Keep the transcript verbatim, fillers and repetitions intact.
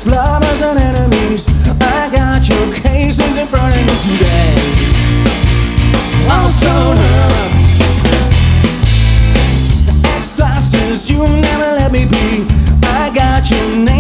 as lovers and enemies. I got your cases in front of me today. I'm so hurt. Ex-stars, you never let me be. I got your name